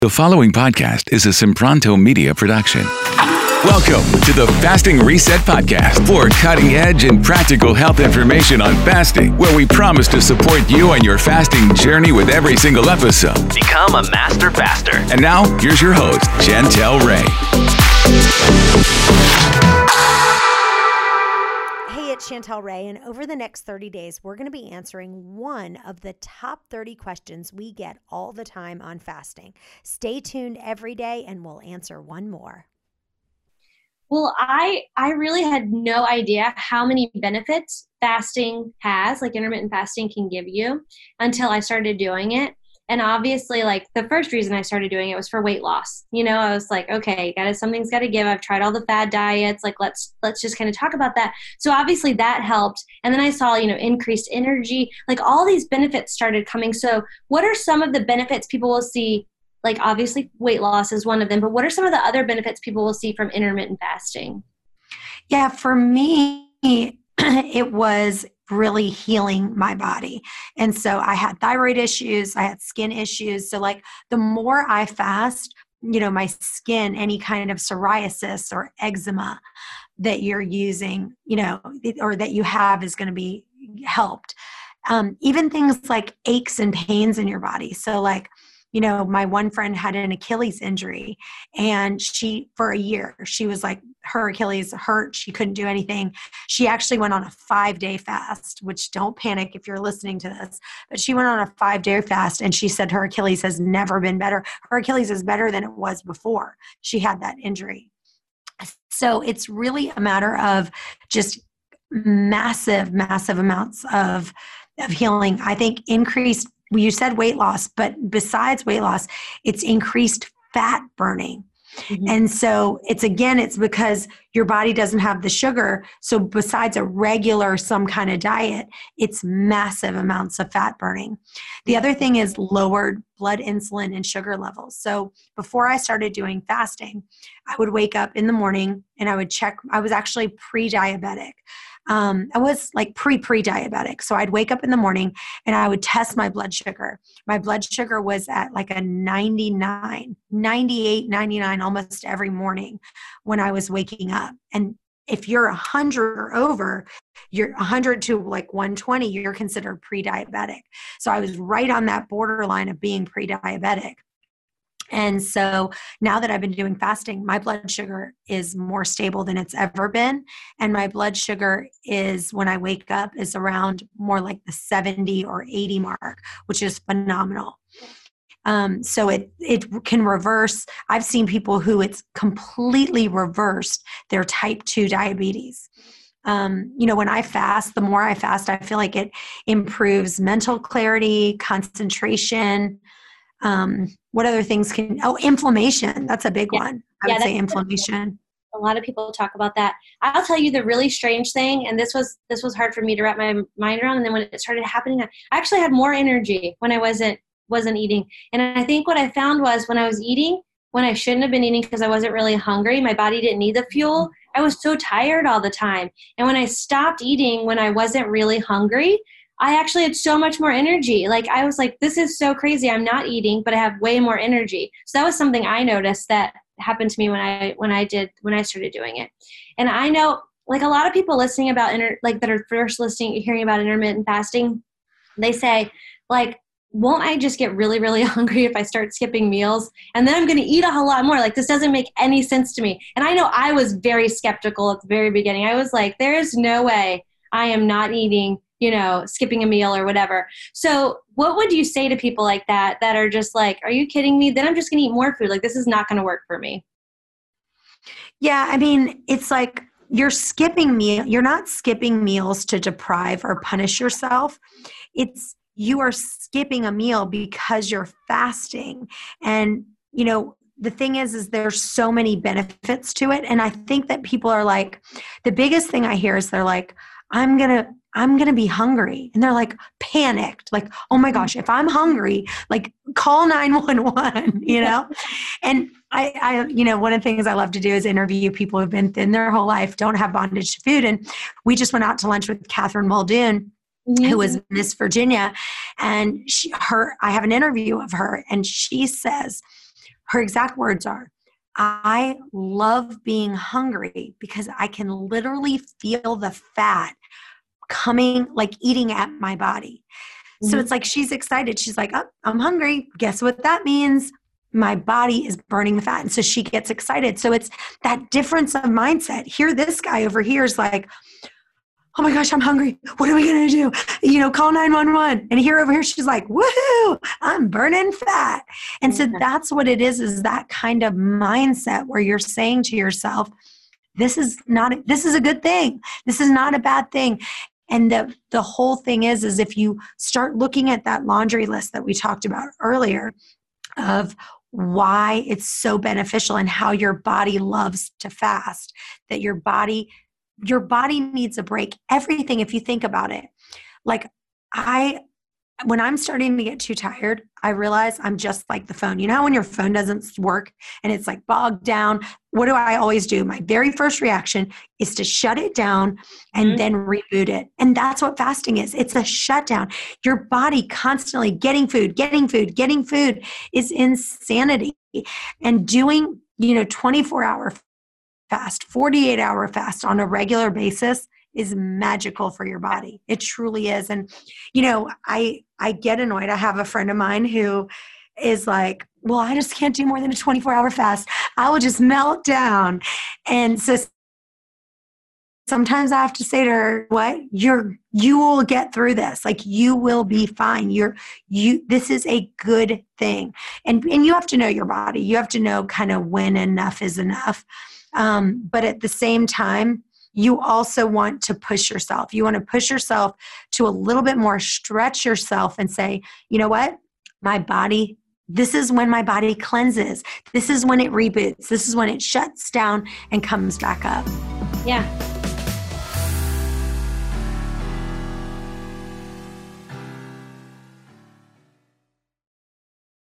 The following podcast is a Sempronto Media production. Welcome to the Fasting Reset Podcast for cutting-edge and practical health information on fasting, where we promise to support you on your fasting journey with every single episode. Become a master faster. And now, here's your host, Chantel Ray. Hey, it's Chantel Ray, and over the next 30 days, we're going to be answering one of the top 30 questions we get all the time on fasting. Stay tuned every day, and we'll answer one more. Well, I really had no idea how many benefits fasting has, like intermittent fasting can give you, until I started doing it. And obviously, like the first reason I started doing it was for weight loss. You know, I was like, okay, something's got to give. I've tried all the fad diets. Like, let's just kind of talk about that. So obviously that helped. And then I saw, increased energy, like all these benefits started coming. So what are some of the benefits people will see? Like obviously weight loss is one of them, but what are some of the other benefits people will see from intermittent fasting? Yeah, for me, it was really healing my body. And so I had thyroid issues, I had skin issues. So like the more I fast, my skin, any kind of psoriasis or eczema that you're using, or that you have is going to be helped. Even things like aches and pains in your body. So like, my one friend had an Achilles injury, and for a year, she was like, her Achilles hurt. She couldn't do anything. She actually went on a 5-day fast, which don't panic if you're listening to this, but she went on a 5-day fast, and she said her Achilles has never been better. Her Achilles is better than it was before she had that injury. So it's really a matter of just massive, massive amounts of healing. I think you said weight loss, but besides weight loss, it's increased fat burning. Mm-hmm. And so it's because your body doesn't have the sugar. So besides a regular, some kind of diet, it's massive amounts of fat burning. The other thing is lowered blood insulin and sugar levels. So before I started doing fasting, I would wake up in the morning and I would check. I was actually pre-diabetic. I was like pre-diabetic. So I'd wake up in the morning and I would test my blood sugar. My blood sugar was at like a 98, 99 almost every morning when I was waking up. And if you're 100 or over, you're 100 to like 120, you're considered pre-diabetic. So I was right on that borderline of being pre-diabetic. And so now that I've been doing fasting, my blood sugar is more stable than it's ever been. And my blood sugar is, when I wake up, is around more like the 70 or 80 mark, which is phenomenal. So it can reverse. I've seen people who it's completely reversed their type 2 diabetes. When I fast, the more I fast, I feel like it improves mental clarity, concentration. What other things inflammation. That's a big one. I would say inflammation. A lot of people talk about that. I'll tell you the really strange thing, and this was hard for me to wrap my mind around. And then when it started happening, I actually had more energy when I wasn't eating. And I think what I found was when I was eating, when I shouldn't have been eating because I wasn't really hungry, my body didn't need the fuel. I was so tired all the time. And when I stopped eating when I wasn't really hungry, I actually had so much more energy. Like I was like, this is so crazy. I'm not eating, but I have way more energy. So that was something I noticed that happened to me when I started doing it. And I know like a lot of people listening about that are first hearing about intermittent fasting, they say like, won't I just get really, really hungry if I start skipping meals? And then I'm going to eat a whole lot more. Like this doesn't make any sense to me. And I know I was very skeptical at the very beginning. I was like, there's no way I am not eating, skipping a meal or whatever. So what would you say to people like that are just like, are you kidding me? Then I'm just going to eat more food. Like, this is not going to work for me. Yeah. I mean, it's like you're not skipping meals to deprive or punish yourself. You are skipping a meal because you're fasting. And, the thing is there's so many benefits to it. And I think that people are like, the biggest thing I hear is they're like, I'm going to be hungry. And they're like panicked, like, oh my gosh, if I'm hungry, like call 911, And I one of the things I love to do is interview people who've been thin their whole life, don't have bondage to food. And we just went out to lunch with Catherine Muldoon, who was Miss Virginia. And I have an interview of her, and she says her exact words are, I love being hungry because I can literally feel the fat coming, like eating at my body. So it's like she's excited. She's like, oh, I'm hungry. Guess what that means? My body is burning the fat. And so she gets excited. So it's that difference of mindset. Here, this guy over here is like, oh my gosh, I'm hungry. What are we going to do? You know, call 911. And here over here, she's like, woohoo, I'm burning fat. And so that's what it is that kind of mindset where you're saying to yourself, this is a good thing. This is not a bad thing. And the whole thing is if you start looking at that laundry list that we talked about earlier of why it's so beneficial and how your body loves to fast, that your body needs a break. Everything, if you think about it, like when I'm starting to get too tired, I realize I'm just like the phone. You know how when your phone doesn't work and it's like bogged down? What do I always do? My very first reaction is to shut it down and then reboot it. And that's what fasting is. It's a shutdown. Your body constantly getting food is insanity. And doing, 24-hour fast, 48-hour fast on a regular basis is magical for your body. It truly is. And, I get annoyed. I have a friend of mine who is like, well, I just can't do more than a 24-hour fast. I will just melt down. And so sometimes I have to say to her, you will get through this. Like, you will be fine. This is a good thing. And you have to know your body. You have to know kind of when enough is enough. But at the same time, you also want to push yourself. You want to push yourself to a little bit more, stretch yourself and say, you know what? My body, this is when my body cleanses. This is when it reboots. This is when it shuts down and comes back up. Yeah.